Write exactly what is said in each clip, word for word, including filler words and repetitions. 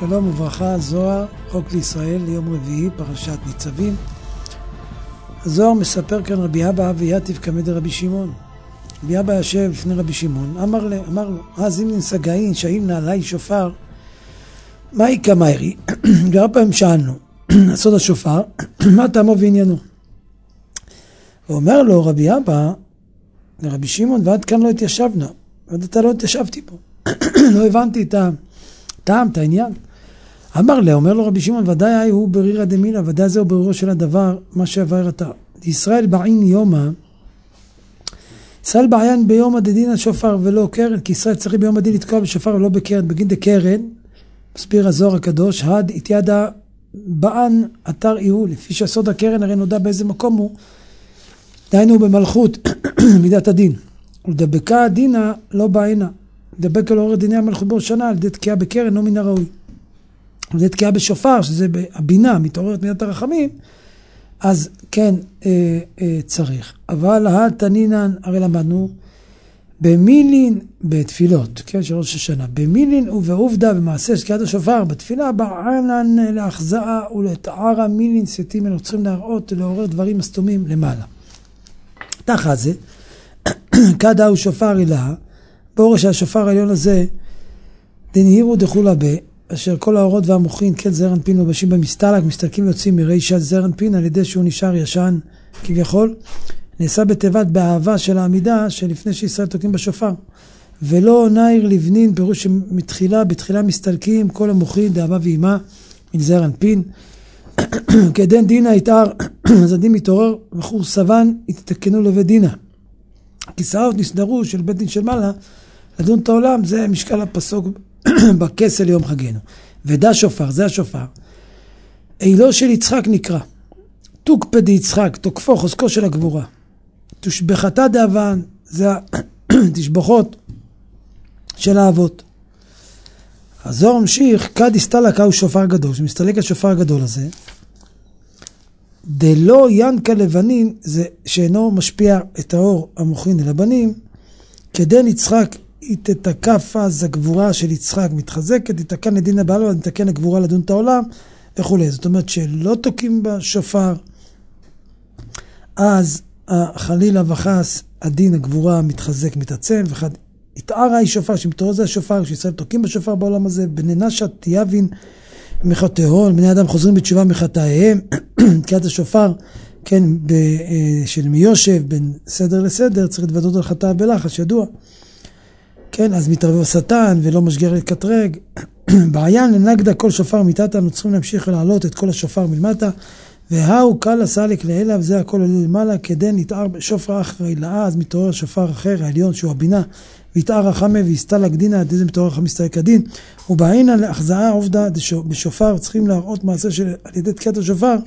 שלום וברכה, זוהר, חוק לישראל, ליום רביעי, פרשת ניצבים. הזוהר מספר כאן רבי אבא ויתיב כמד רבי שמעון. רבי אבא ישב לפני רבי שמעון, אמר, לי, אמר לו, אז אם נסגאין, שאין נעלי שופר, מה היא כמיירי? והרבה פעמים שאלנו, הסוד השופר, מה טעמו ועניינו? ואומר לו רבי אבא, לרבי שמעון, ועד כאן לא התיישבנה, ועד אתה לא התיישבתי פה, לא הבנתי את הטעם, את העניין. אמר לה, אומר לו רבי שמעון, ודאי הוא ברירא דמילא, ודאי זהו ברירו של הדבר, מה שעבר אתה. ישראל בעין יומא, ישראל בעין ביום הדדין השופר ולא קרן, כי ישראל צריך ביום הדין לתקוע בשופר ולא בקרן, בגין דקרן, מסביר הזוהר הקדוש, הד התיידע בען אתר איהו, לפי שהסוד הקרן הרי נודע באיזה מקום הוא, דהיינו במלכות, מידת הדין. ולדבקה הדינה לא בעינה, לדבק על אור דיני המלכות בראשונה, על ידי תקיעה בקרן לא מן הראוי. על ידי תקיעה בשופר, שזה הבינה, מתעוררת מידת הרחמים, אז כן אה, אה, צריך. אבל התנינן, הרי למדנו, במילין, בתפילות, כן, של ראש השנה, במילין ובעובדה במעשה שקיעת השופר, בתפילה, בענן להחזאה ולתערה מילין סתים, אנחנו צריכים להראות, לעורר דברים מסתומים למעלה. תחת זה, כדה הוא שופר אילה, באורש השופר העליון הזה, דנהירו דחולה בה, אשר כל האורות והמוחין, כן זר אנפין מבשים במסתלק, מסתלקים ויוצאים מרישת זר אנפין, על ידי שהוא נשאר ישן כביכול, נעשה בתיבת באהבה של העמידה, שלפני שישראל תוקעים בשופר. ולא נעיר לבנין, פירוש שמתחילה, בתחילה מסתלקים, כל המוחין, דאהבה ואימה, מזר אנפין. כדין דינה התאר, אז הדין מתעורר, וחור סבן, התתקנו לבית דינה. הכיסאות נסדרו של בית דין של מעלה, לדון את העולם, זה משקל הפסוק בכסל יום חגנו. ודע שופר, זה השופר. אילו של יצחק נקרא. תוקפא דיצחק, תוקפו, חוזקו של הגבורה. תושבחתה דאבן, זה התשבחות של האבות. הזוהר ממשיך, כד הסתלקה הוא שופר גדול, שמסתלק השופר הגדול הזה, דלא ינקה לבנין, זה שאינו משפיע את האור המוחין אל הבנים, כדין יצחק, היא תתקף אז הגבורה של יצחק מתחזקת, תתקן לדין הבעל, תתקן הגבורה לדון את העולם, וכו'. זאת אומרת שלא תוקים בשופר, אז חלילה וחס הדין הגבורה מתחזק, מתעצם, ואחד התארה היא שופר, שמתעורר זה השופר, כשישראל תוקים בשופר בעולם הזה, בננשת תיאבין מחטאיהם, בני אדם חוזרים בתשובה מחטאיהם, תקיעת השופר, כן, של מיושב, בין סדר לסדר, צריך להתוודות על חטא בלחש, ידוע. כן, אז מתערבב השטן ולא משגר להתקטרג. בעיין לנגדה כל שופר מיטתה, אנחנו צריכים להמשיך ולעלות את כל השופר מלמטה, והאו קל הסליק לאלה, וזה הכל עולה למעלה, כדי נתאר שופר אחרי לאה, אז מתעורר שופר אחר, העליון שהוא הבינה, ויתאר החמה והסתלק דינה, עד איזה מתעורר חמיסתלק הדין, ובעינה להחזאה עובדה בשופר, צריכים להראות מעשה של על ידי תקיעת השופר,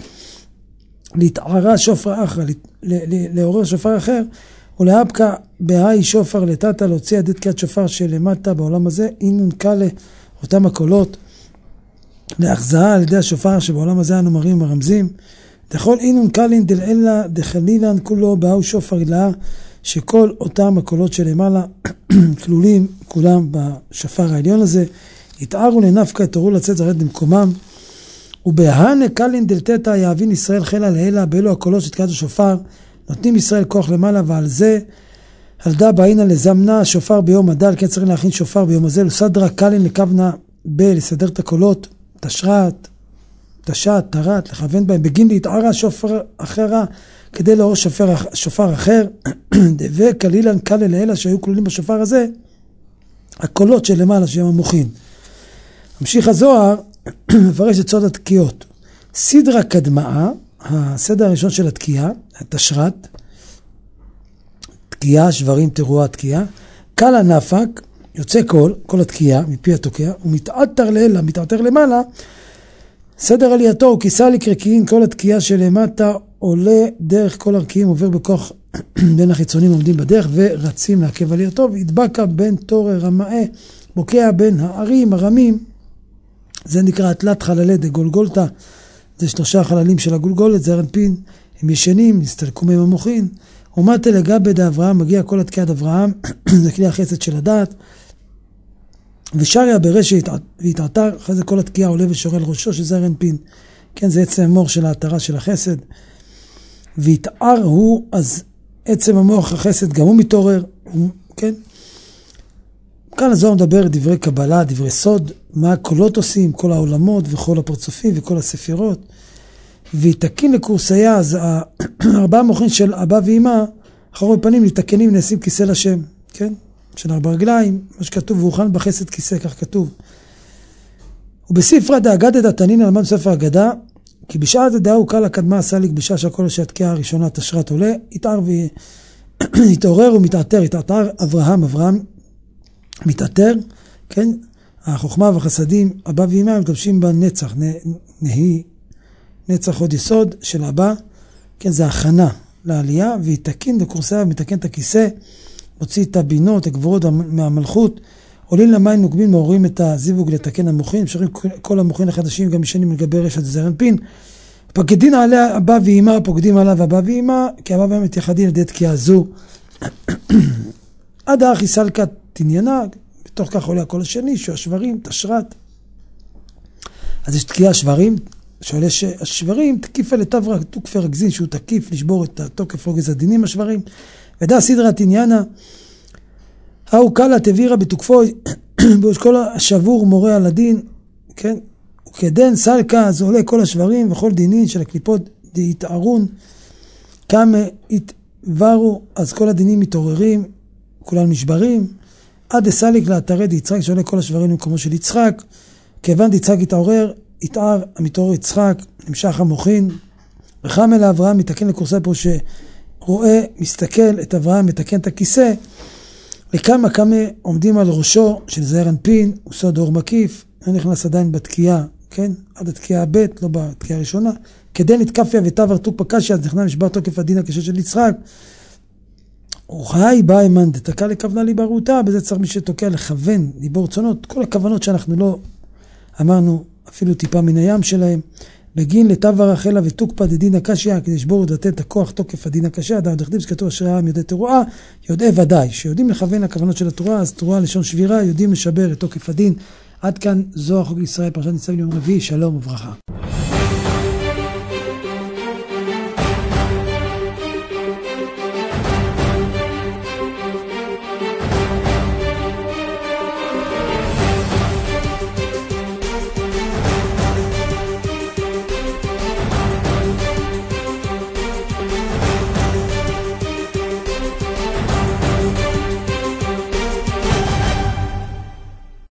להתערה שופר אחר, לעורר שופר אחר, ולהפקה בהאי שופר לטאטה, להוציא עד תקיעת שופר שלמטה בעולם הזה, אינון קלה, אותם הקולות, להחזאה על ידי השופר שבעולם הזה אנו מראים ומרמזים, דכל אינון קלין דלאלה דחלילן כולו בהאו שופר אלה, שכל אותם הקולות שלמעלה כלולים כולם בשופר העליון הזה, התארו לנפקה, התארו לצאת זרד למקומם, ובהנה קלין דלתתה יאבין ישראל חילה לאלה, באלו הקולות של תקיעת השופר, נותנים ישראל כוח למעלה, ועל זה הלדה בעינה לזמנה שופר ביום הדל, כן צריך להכין שופר ביום הזה, לסדרה קלין לקבנה ב, לסדר את הקולות, תשרת, תשת, תרת, לכוון בהם, בגין להתערה שופר אחרה, כדי לעור שופר, שופר אחר, וכלילן קל לאלה שהיו כלולים בשופר הזה, הקולות של למעלה שהם המוחין. המשיך הזוהר, מפרש את סוד התקיעות. סדרה קדמאה, הסדר הראשון של התקיעה, התשרת, תקיעה, שברים, תרועה, תקיעה, קל הנפק, יוצא קול, קול התקיעה, מפי התוקע, ומתעתר לאלה, מתעתר למעלה, סדר עלייתו הוא כיסה לקרקיים, כל התקיעה שלמטה עולה דרך כל ערכיים, עובר בכוח בין החיצונים עומדים בדרך ורצים לעכב עלייתו, והתבקע בין תור רמאה, בוקע בין הערים, הרמים, זה נקרא התלת חללי דגולגולתה, זה שלושה חללים של הגולגולת, זר אנפין, הם ישנים, נסתלקו מהם המוחין, ומטה לגבי דאברהם, מגיע כל התקיעת אברהם, זה כלי החסד של הדעת, ושריה ברש והתעתר, אחרי זה כל התקיעה עולה ושורל ראשו, שזה אנפין. כן, זה עצם המוח של ההתרה של החסד. והתער הוא, אז עצם המוח החסד גם הוא מתעורר, כן? כאן הזוהר מדבר דברי קבלה, דברי סוד, מה הקולות עושים, כל העולמות וכל הפרצופים וכל הספירות. והתקין לקורסיה, אז ארבעה מוחין של אבא ואמא, אחרי פנים נתקנים נעשים כיסא לשם, כן? של ארבע רגליים, מה שכתוב, והוכן בחסד כיסא, כך כתוב. ובספרא דאגדת התנין למד ספר אגדה, כי בשעה דעה הוא קל הקדמה הסליק, בשעה שהכל שהתקיעה הראשונה תשרת עולה, יתער ויתעורר ומתעתר, יתעתר אברהם, אברהם מתעתר, כן? החוכמה והחסדים, אבא ואמא, הם מתלבשים בנצח, נהי, נצח עוד יסוד של אבא, כן? זה הכנה לעלייה, ויתקין לקורסיה ומתקן את הכיסא, מוציא את הבינות, הגבורות מהמלכות, עולים למים נוגבים, מעוררים את הזיווג לתקן המוחין, משארים כל המוחין החדשים, גם משנים לגבי רשת זעיר אנפין. פקדין עליה אבא ואמא, פוקדים עליו אבא ואמא, כי אבא ואמא מתייחדים על ידי תקיעה זו. עד האחי סלקת תניינה, בתוך כך עולה הקול השני, שהוא השברים, תשרת. אז יש תקיעה שברים, שעולה שהשברים תקיפה לתברה, תוקפי רגזין, שהוא תקיף לשבור את התוקף רוגז הדינים השברים. ודע סדרה תניינה, האו קלה תבירה בתוקפו, כל השבור מורה על הדין, כן? וכדן סלקה, אז עולה כל השברים וכל דינין של הקליפות יתערון, כמה יתברו, אז כל הדינים מתעוררים, כולם נשברים, עד הסליק לאתרי דיצחק, שעולה כל השברים במקומו של יצחק, כיוון דיצחק יתעורר, יתער, המתעורר יצחק, נמשך המוחין, וחמל אברהם מתקן לקורסה פה שרואה, מסתכל את אברהם, מתקן את הכיסא, לכמה כמה עומדים על ראשו של זעיר אנפין, הוא סוד אור מקיף, לא נכנס עדיין בתקיעה, כן? עד התקיעה ב', לא בתקיעה הראשונה, כדי נתקפיה ותבר תוק פקשיה, אז נכנע נשבר תוקף הדין הקשה של יצחק, וחי בא אימן, דתקה לכוונה ליברותה, בזה צריך מי שתוקע לכוון, ליבור צונות, כל הכוונות שאנחנו לא אמרנו, אפילו טיפה מן הים שלהם, בגין לתבר החלה ותוקפה דדין הקשיה, כדי לשבור ולתת את הכוח תוקף הדין הקשיה, דעת דכתיב שכתוב אשרי העם יודעי תרועה, יודעי ודאי, שיודעים לכוון הכוונות של התרועה, אז תרועה לשון שבירה, יודעים לשבר את תוקף הדין. עד כאן זוהר חוק לישראל, פרשת ניצבים יום רביעי, שלום וברכה.